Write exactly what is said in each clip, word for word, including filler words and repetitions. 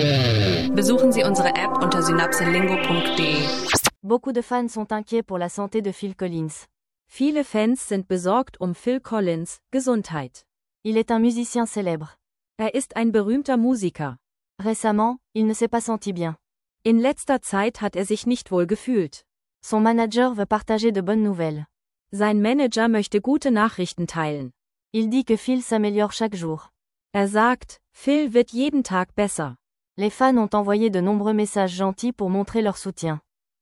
Besuchen Sie unsere App unter synapselingo punkt de. Beaucoup de fans sont inquiets pour la santé de Phil Collins. Viele Fans sind besorgt um Phil Collins' Gesundheit. Il est un musicien célèbre. Er ist ein berühmter Musiker. Récemment, il ne s'est pas senti bien. In letzter Zeit hat er sich nicht wohl gefühlt. Son manager veut partager de bonnes nouvelles. Sein Manager möchte gute Nachrichten teilen. Il dit que Phil s'améliore chaque jour. Er sagt, Phil wird jeden Tag besser. Les fans ont envoyé de nombreux messages gentils pour montrer leur soutien.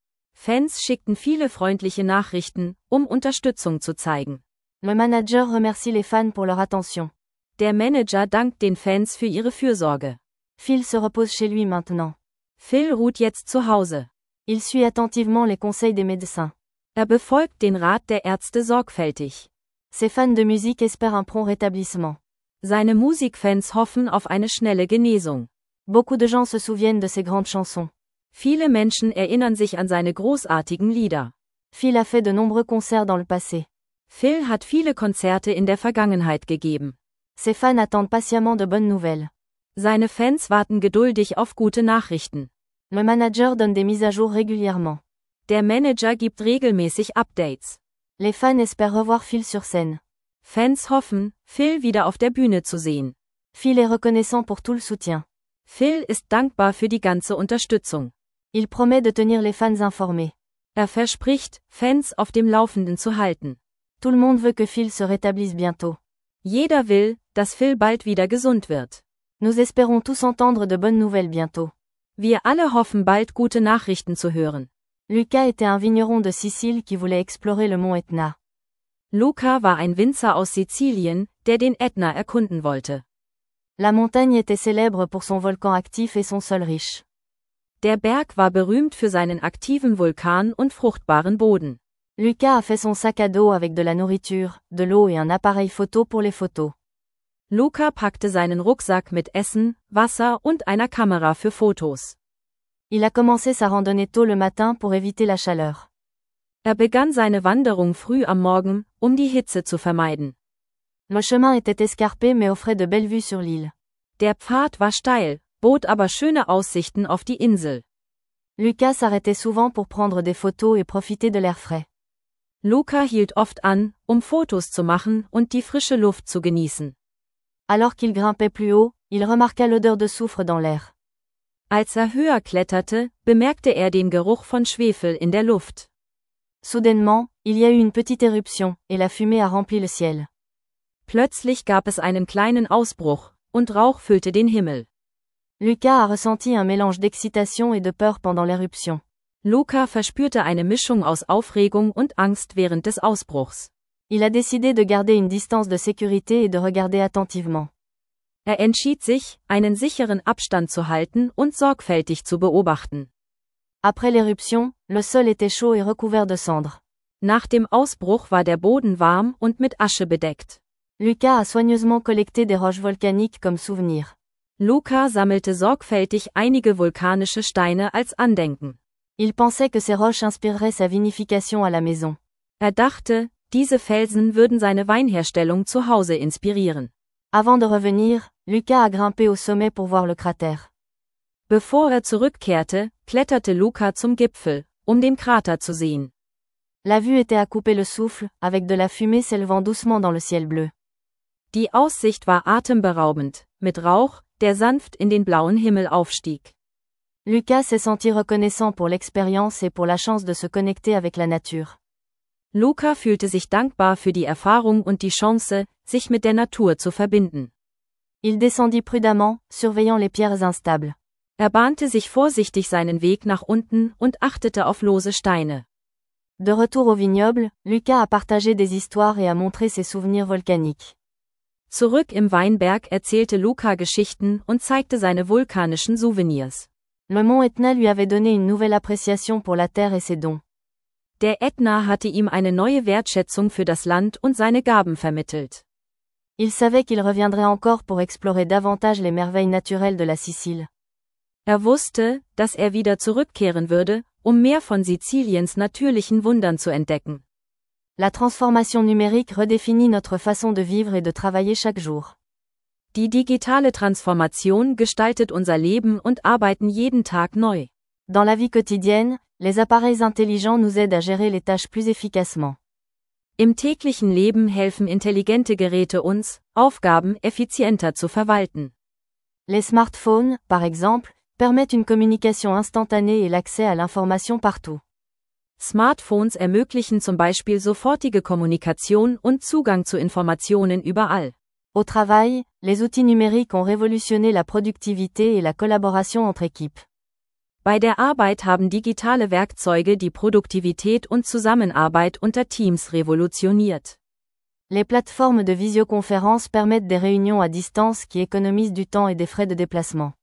Fans schickten viele freundliche Nachrichten, um Unterstützung zu zeigen. Le manager remercie les fans pour leur attention. Der Manager dankt den Fans für ihre Fürsorge. Phil se repose chez lui maintenant. Phil ruht jetzt zu Hause. Il suit attentivement les conseils des médecins. Er befolgt den Rat der Ärzte sorgfältig. Ses fans de musique espèrent un prompt rétablissement. Seine Musikfans hoffen auf eine schnelle Genesung. Beaucoup de gens se souviennent de ses grandes chansons. Viele Menschen erinnern sich an seine großartigen Lieder. Phil a fait de nombreux concerts dans le passé. Phil hat viele Konzerte in der Vergangenheit gegeben. Ses fans attendent patiemment de bonnes nouvelles. Seine Fans warten geduldig auf gute Nachrichten. Le manager donne des mises à jour régulièrement. Der Manager gibt regelmäßig Updates. Les fans espèrent revoir Phil sur scène. Fans hoffen, Phil wieder auf der Bühne zu sehen. Phil est reconnaissant pour tout le soutien. Phil ist dankbar für die ganze Unterstützung. Il promet de tenir les fans informés. Er verspricht, Fans auf dem Laufenden zu halten. Tout le monde veut que Phil se rétablisse bientôt. Jeder will, dass Phil bald wieder gesund wird. Nous espérons tous entendre de bonnes nouvelles bientôt. Wir alle hoffen bald gute Nachrichten zu hören. Luca était un vigneron de Sicile qui voulait explorer le mont Etna. Luca war ein Winzer aus Sizilien, der den Ätna erkunden wollte. La montagne était célèbre pour son volcan actif et son sol riche. Der Berg war berühmt für seinen aktiven Vulkan und fruchtbaren Boden. Luca a fait son sac à dos avec de la nourriture, de l'eau et un appareil photo pour les photos. Luca packte seinen Rucksack mit Essen, Wasser und einer Kamera für Fotos. Il a commencé sa randonnée tôt le matin pour éviter la chaleur. Er begann seine Wanderung früh am Morgen, um die Hitze zu vermeiden. Le chemin était escarpé mais offrait de belles vues sur l'île. Der Pfad war steil, bot aber schöne Aussichten auf die Insel. Luca s'arrêtait souvent pour prendre des photos et profiter de l'air frais. Luca hielt oft an, um Fotos zu machen und die frische Luft zu genießen. Alors qu'il grimpait plus haut, il remarqua l'odeur de soufre dans l'air. Als er höher kletterte, bemerkte er den Geruch von Schwefel in der Luft. Soudainement, il y a eu une petite éruption, et la fumée a rempli le ciel. Plötzlich gab es einen kleinen Ausbruch, und Rauch füllte den Himmel. Luca a ressenti un mélange d'excitation et de peur pendant l'éruption. Luca verspürte eine Mischung aus Aufregung und Angst während des Ausbruchs. Il a décidé de garder une distance de sécurité et de regarder attentivement. Er entschied sich, einen sicheren Abstand zu halten und sorgfältig zu beobachten. Après l'éruption, le sol était chaud et recouvert de cendres. Nach dem Ausbruch war der Boden warm und mit Asche bedeckt. Luca a soigneusement collecté des roches volcaniques comme souvenir. Luca sammelte sorgfältig einige vulkanische Steine als Andenken. Il pensait que ces roches inspireraient sa vinification à la maison. Er dachte, diese Felsen würden seine Weinherstellung zu Hause inspirieren. Avant de revenir, Luca a grimpé au sommet pour voir le cratère. Bevor er zurückkehrte, kletterte Luca zum Gipfel, um den Krater zu sehen. La vue était à couper le souffle, avec de la fumée s'élevant doucement dans le ciel bleu. Die Aussicht war atemberaubend, mit Rauch, der sanft in den blauen Himmel aufstieg. Luca s'est senti reconnaissant pour l'expérience et pour la chance de se connecter avec la nature. Luca fühlte sich dankbar für die Erfahrung und die Chance, sich mit der Natur zu verbinden. Il descendit prudemment, surveillant les pierres instables. Er bahnte sich vorsichtig seinen Weg nach unten und achtete auf lose Steine. De retour au vignoble, Luca a partagé des histoires et a montré ses souvenirs volcaniques. Zurück im Weinberg erzählte Luca Geschichten und zeigte seine vulkanischen Souvenirs. Le mont Etna lui avait donné une nouvelle appréciation pour la terre et ses dons. Der Ätna hatte ihm eine neue Wertschätzung für das Land und seine Gaben vermittelt. Il savait qu'il reviendrait encore pour explorer davantage les merveilles naturelles de la Sicile. Er wusste, dass er wieder zurückkehren würde, um mehr von Siziliens natürlichen Wundern zu entdecken. La transformation numérique redéfinit notre façon de vivre et de travailler chaque jour. Die digitale Transformation gestaltet unser Leben und Arbeiten jeden Tag neu. Dans la vie quotidienne, les appareils intelligents nous aident à gérer les tâches plus efficacement. Im täglichen Leben helfen intelligente Geräte uns, Aufgaben effizienter zu verwalten. Les smartphones, par exemple, permettent une communication instantanée et l'accès à l'information partout. Smartphones ermöglichen zum Beispiel sofortige Kommunikation und Zugang zu Informationen überall. Au travail, les outils numériques ont révolutionné la productivité et la collaboration entre équipes. Bei der Arbeit haben digitale Werkzeuge die Produktivität und Zusammenarbeit unter Teams revolutioniert. Les plateformes de visioconférence permettent des réunions à distance qui économisent du temps et des frais de déplacement.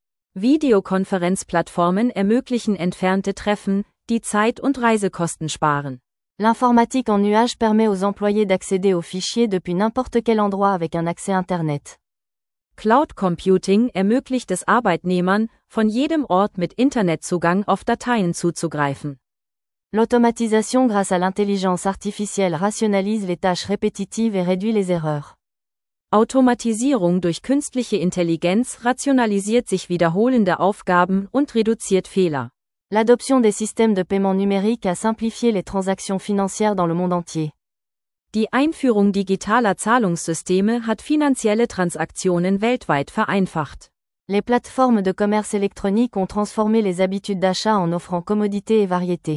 Videokonferenzplattformen ermöglichen entfernte Treffen, die Zeit und Reisekosten sparen. L'informatique en nuage permet aux employés d'accéder aux fichiers depuis n'importe quel endroit avec un accès Internet. Cloud Computing ermöglicht es Arbeitnehmern, von jedem Ort mit Internetzugang auf Dateien zuzugreifen. L'automatisation grâce à l'intelligence artificielle rationalise les tâches répétitives et réduit les erreurs. Automatisierung durch künstliche Intelligenz rationalisiert sich wiederholende Aufgaben und reduziert Fehler. L'adoption des systèmes de paiement numérique a simplifié les transactions financières dans le monde entier. Die Einführung digitaler Zahlungssysteme hat finanzielle Transaktionen weltweit vereinfacht. Les plateformes de commerce électronique ont transformé les habitudes d'achat en offrant commodité et variété.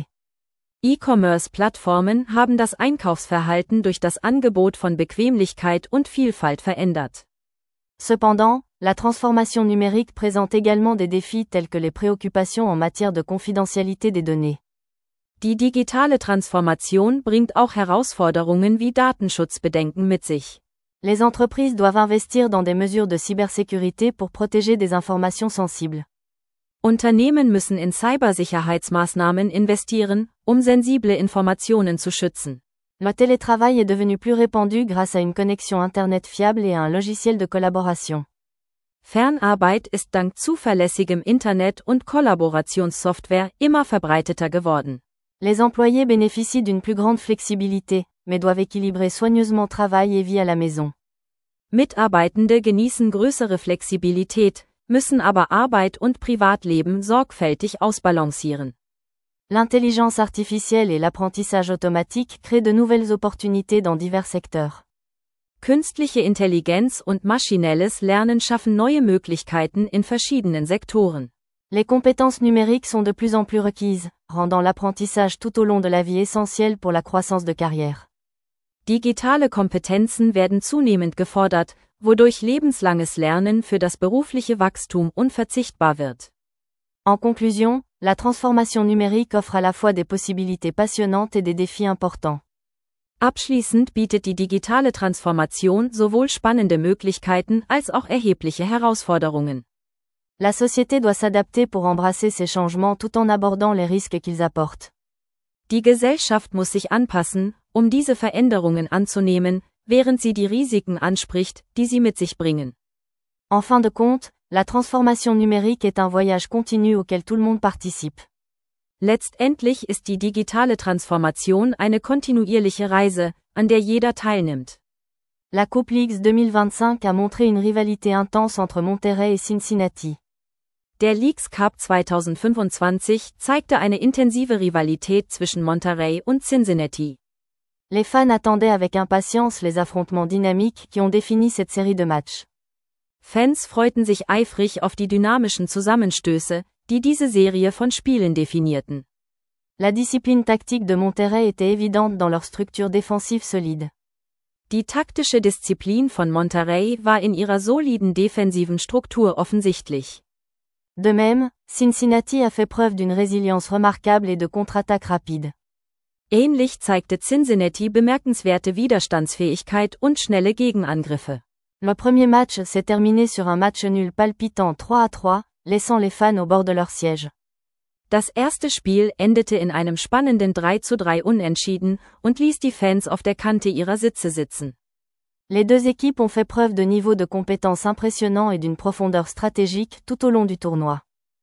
E-Commerce-Plattformen haben das Einkaufsverhalten durch das Angebot von Bequemlichkeit und Vielfalt verändert. Cependant, la transformation numérique présente également des défis tels que les préoccupations en matière de confidentialité des données. Die digitale Transformation bringt auch Herausforderungen wie Datenschutzbedenken mit sich. Les entreprises doivent investir dans des mesures de cybersécurité pour protéger des informations sensibles. Unternehmen müssen in Cybersicherheitsmaßnahmen investieren, um sensible Informationen zu schützen. Le télétravail est devenu plus répandu grâce à une connexion Internet fiable et à un logiciel de collaboration. Fernarbeit ist dank zuverlässigem Internet und Kollaborationssoftware immer verbreiteter geworden. Les employés bénéficient d'une plus grande flexibilité, mais doivent équilibrer soigneusement travail et vie à la maison. Mitarbeitende genießen größere Flexibilität, müssen aber Arbeit und Privatleben sorgfältig ausbalancieren. L'intelligence artificielle et l'apprentissage automatique créent de nouvelles opportunités dans divers secteurs. Künstliche Intelligenz und maschinelles Lernen schaffen neue Möglichkeiten in verschiedenen Sektoren. Les compétences numériques sont de plus en plus requises, rendant l'apprentissage tout au long de la vie essentiel pour la croissance de carrière. Digitale Kompetenzen werden zunehmend gefordert, wodurch lebenslanges Lernen für das berufliche Wachstum unverzichtbar wird. En conclusion, la transformation numérique offre à la fois des possibilités passionnantes et des défis importants. Abschließend bietet die digitale Transformation sowohl spannende Möglichkeiten als auch erhebliche Herausforderungen. La société doit s'adapter pour embrasser ces changements tout en abordant les risques qu'ils apportent. Die Gesellschaft muss sich anpassen, um diese Veränderungen anzunehmen, während sie die Risiken anspricht, die sie mit sich bringen. En fin de compte, la transformation numérique est un voyage continu auquel tout le monde participe. Letztendlich ist die digitale Transformation eine kontinuierliche Reise, an der jeder teilnimmt. La Coupe League deux mille vingt-cinq a montré une rivalité intense entre Monterrey et Cincinnati. Der Leagues Cup zwanzig fünfundzwanzig zeigte eine intensive Rivalität zwischen Monterrey und Cincinnati. Les fans attendaient avec impatience les affrontements dynamiques qui ont défini cette série de matchs. Fans freuten sich eifrig auf die dynamischen Zusammenstöße, die diese Serie von Spielen definierten. La discipline tactique de Monterrey était évidente dans leur structure défensive solide. Die taktische Disziplin von Monterrey war in ihrer soliden defensiven Struktur offensichtlich. De même, Cincinnati a fait preuve d'une résilience remarquable et de contre-attaques rapides. Ähnlich zeigte Cincinnati bemerkenswerte Widerstandsfähigkeit und schnelle Gegenangriffe. Le premier match s'est terminé sur un match nul palpitant trois à trois, laissant les fans au bord de leur siège. Das erste Spiel endete in einem spannenden drei zu drei Unentschieden und ließ die Fans auf der Kante ihrer Sitze sitzen. Les deux équipes ont fait preuve de niveau de compétence impressionnant et d'une profondeur stratégique tout au long du tournoi.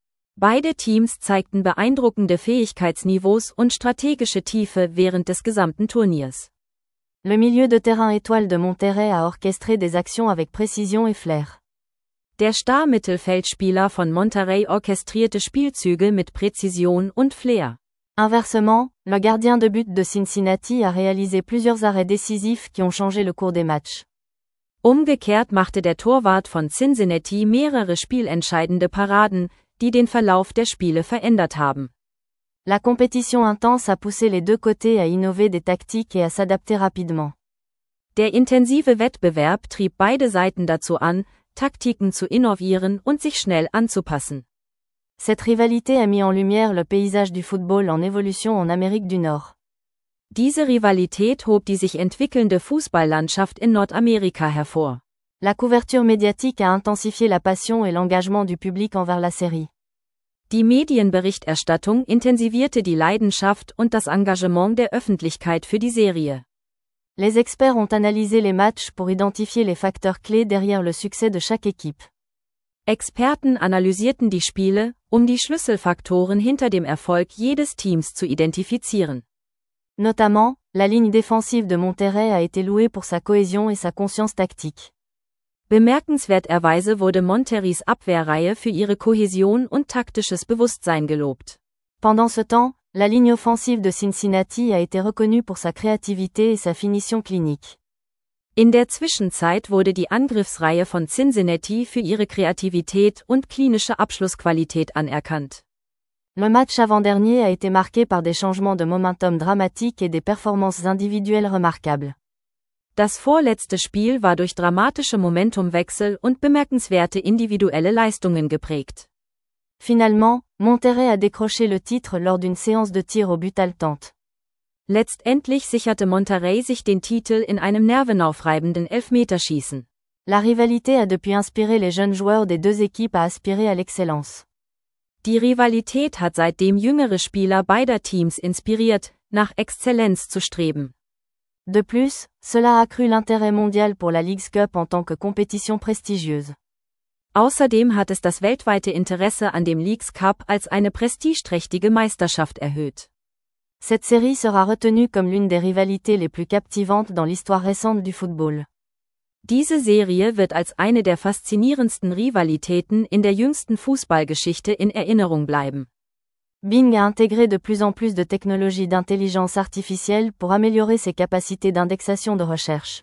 Beide Teams zeigten beeindruckende Fähigkeitsniveaus und strategische Tiefe während des gesamten Turniers. Le milieu de terrain étoile de Monterrey a orchestré des actions avec précision et flair. Der Star-Mittelfeldspieler von Monterrey orchestrierte Spielzüge mit Präzision und Flair. Inversement, le gardien de but de Cincinnati a réalisé plusieurs arrêts décisifs qui ont changé le cours des matchs. Umgekehrt machte der Torwart von Cincinnati mehrere spielentscheidende Paraden, die den Verlauf der Spiele verändert haben. La compétition intense a poussé les deux côtés à innover des tactiques et à s'adapter rapidement. Der intensive Wettbewerb trieb beide Seiten dazu an, Taktiken zu innovieren und sich schnell anzupassen. Cette rivalité a mis en lumière le paysage du football en évolution en Amérique du Nord. Diese Rivalität hob die sich entwickelnde Fußballlandschaft in Nordamerika hervor. La couverture médiatique a intensifié la passion et l'engagement du public envers la série. Die Medienberichterstattung intensivierte die Leidenschaft und das Engagement der Öffentlichkeit für die Serie. Les experts ont analysé les matchs pour identifier les facteurs clés derrière le succès de chaque équipe. Experten analysierten die Spiele, um die Schlüsselfaktoren hinter dem Erfolg jedes Teams zu identifizieren. Notamment, la ligne défensive de Monterrey a été louée pour sa cohésion et sa conscience tactique. Bemerkenswerterweise wurde Monterreys Abwehrreihe für ihre Kohäsion und taktisches Bewusstsein gelobt. Pendant ce temps, la ligne offensive de Cincinnati a été reconnue pour sa créativité et sa finition clinique. In der Zwischenzeit wurde die Angriffsreihe von Cincinnati für ihre Kreativität und klinische Abschlussqualität anerkannt. Le match avant-dernier a été marqué par des changements de momentum dramatiques et des performances individuelles remarquables. Das vorletzte Spiel war durch dramatische Momentumwechsel und bemerkenswerte individuelle Leistungen geprägt. Finalement, Monterrey a décroché le titre lors d'une séance de tir au but haletante. Letztendlich sicherte Monterrey sich den Titel in einem nervenaufreibenden Elfmeterschießen. La rivalité a depuis inspiré les jeunes joueurs des deux équipes à aspirer à l'excellence. Die Rivalität hat seitdem jüngere Spieler beider Teams inspiriert, nach Exzellenz zu streben. De plus, cela a accru l'intérêt mondial pour la Leagues Cup en tant que compétition prestigieuse. Außerdem hat es das weltweite Interesse an dem Leagues Cup als eine prestigeträchtige Meisterschaft erhöht. Cette série sera retenue comme l'une des rivalités les plus captivantes dans l'histoire récente du football. Diese Serie wird als eine der faszinierendsten Rivalitäten in der jüngsten Fußballgeschichte in Erinnerung bleiben. Bing a intégré de plus en plus de technologies d'intelligence artificielle pour améliorer ses capacités d'indexation de recherche.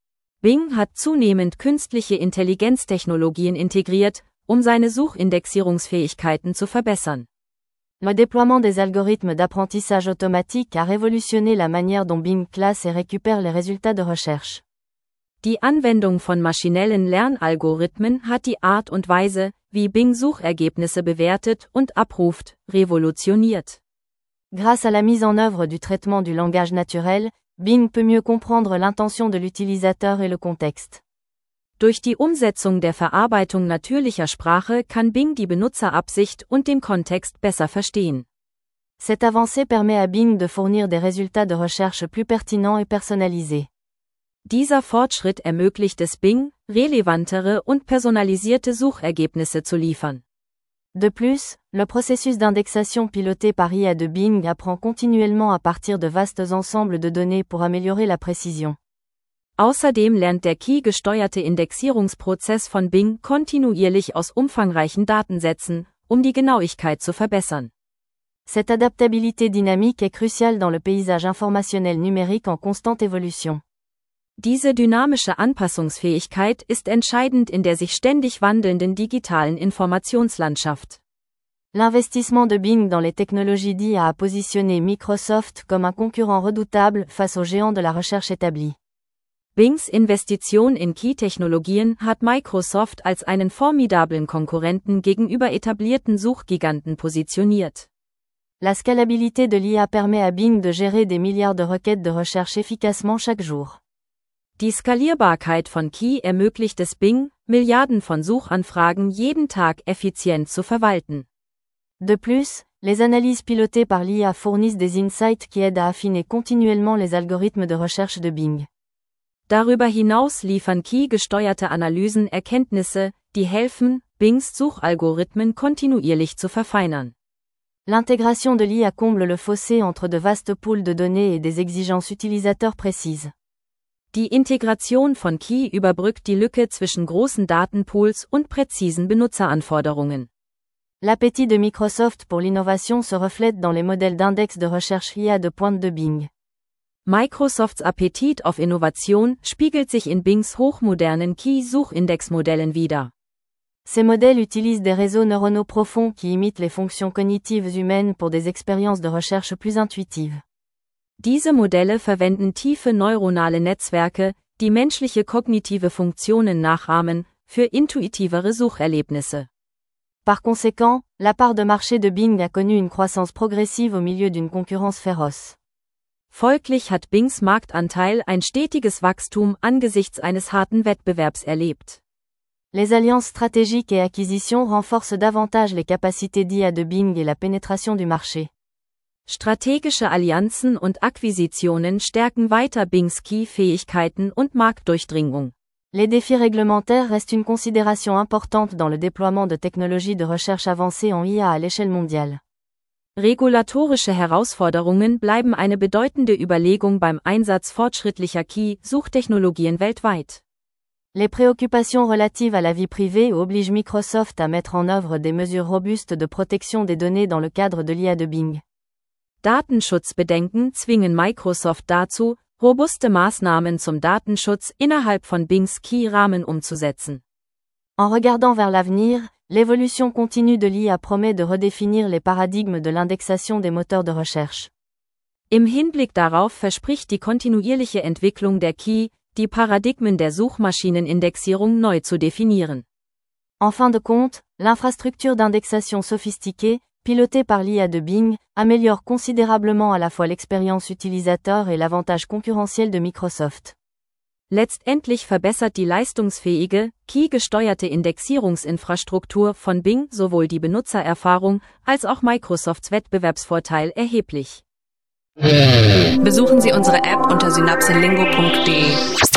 Bing hat zunehmend künstliche Intelligenztechnologien integriert, um seine Suchindexierungsfähigkeiten zu verbessern. Le déploiement des algorithmes d'apprentissage automatique a révolutionné la manière dont Bing classe et récupère les résultats de recherche. Die Anwendung von maschinellen Lernalgorithmen hat die Art und Weise, wie Bing Suchergebnisse bewertet und abruft, revolutioniert. Grâce à la mise en œuvre du traitement du langage naturel, Bing peut mieux comprendre l'intention de l'utilisateur et le contexte. Durch die Umsetzung der Verarbeitung natürlicher Sprache kann Bing die Benutzerabsicht und den Kontext besser verstehen. Cette avancée permet à Bing de fournir des résultats de recherche plus pertinents et personnalisés. Dieser Fortschritt ermöglicht es Bing, relevantere und personalisierte Suchergebnisse zu liefern. De plus, le processus d'indexation piloté par I A de Bing apprend continuellement à partir de vastes ensembles de données pour améliorer la précision. Außerdem lernt der Key-gesteuerte Indexierungsprozess von Bing kontinuierlich aus umfangreichen Datensätzen, um die Genauigkeit zu verbessern. Cette adaptabilité dynamique est cruciale dans le paysage informationnel numérique en constante évolution. Diese dynamische Anpassungsfähigkeit ist entscheidend in der sich ständig wandelnden digitalen Informationslandschaft. L'investissement de Bing dans les technologies d'I A a positionné Microsoft comme un concurrent redoutable face aux géants de la recherche établis. Bings Investition in Key-Technologien hat Microsoft als einen formidablen Konkurrenten gegenüber etablierten Suchgiganten positioniert. La scalabilité de l'I A permet à Bing de gérer des milliards de requêtes de recherche efficacement chaque jour. Die Skalierbarkeit von Key ermöglicht es Bing, Milliarden von Suchanfragen jeden Tag effizient zu verwalten. De plus, les analyses pilotées par l'I A fournissent des insights qui aident à affiner continuellement les algorithmes de recherche de Bing. Darüber hinaus liefern Key-gesteuerte Analysen Erkenntnisse, die helfen, Bings Suchalgorithmen kontinuierlich zu verfeinern. L'intégration de l'I A comble le fossé entre de vastes pools de données et des exigences utilisateurs précises. Die Integration von Key überbrückt die Lücke zwischen großen Datenpools und präzisen Benutzeranforderungen. L'appétit de Microsoft pour l'innovation se reflète dans les modèles d'index de recherche I A de pointe de Bing. Microsofts Appetit auf Innovation spiegelt sich in Bings hochmodernen Key-Suchindexmodellen wider. Ces modèles utilisent des réseaux neuronaux profonds qui imitent les fonctions cognitives humaines pour des expériences de recherche plus intuitives. Diese Modelle verwenden tiefe neuronale Netzwerke, die menschliche kognitive Funktionen nachahmen, für intuitivere Sucherlebnisse. Par conséquent, la part de marché de Bing a connu une croissance progressive au milieu d'une concurrence féroce. Folglich hat Bings Marktanteil ein stetiges Wachstum angesichts eines harten Wettbewerbs erlebt. Les alliances stratégiques et acquisitions renforcent davantage les capacités d'I A de Bing et la pénétration du marché. Strategische Allianzen und Akquisitionen stärken weiter Bings Key-Fähigkeiten und Marktdurchdringung. Les défis réglementaires restent une considération importante dans le déploiement de technologies de recherche avancées en I A à l'échelle mondiale. Regulatorische Herausforderungen bleiben eine bedeutende Überlegung beim Einsatz fortschrittlicher Key-Suchtechnologien weltweit. Les préoccupations relatives à la vie privée obligent Microsoft à mettre en œuvre des mesures robustes de protection des données dans le cadre de l'I A de Bing. Datenschutzbedenken zwingen Microsoft dazu, robuste Maßnahmen zum Datenschutz innerhalb von Bings Key-Rahmen umzusetzen. En regardant vers l'avenir, l'évolution continue de l'I A promet de redéfinir les paradigmes de l'indexation des moteurs de recherche. Im Hinblick darauf verspricht die kontinuierliche Entwicklung der Key, die Paradigmen der Suchmaschinenindexierung neu zu definieren. En fin de compte, l'infrastructure d'indexation sophistiquée, pilotée par l'I A de Bing, améliore considérablement à la fois l'expérience utilisateur et l'avantage concurrentiel de Microsoft. Letztendlich verbessert die leistungsfähige, Key-gesteuerte Indexierungsinfrastruktur von Bing sowohl die Benutzererfahrung als auch Microsofts Wettbewerbsvorteil erheblich. Besuchen Sie unsere App unter synapselingo punkt de.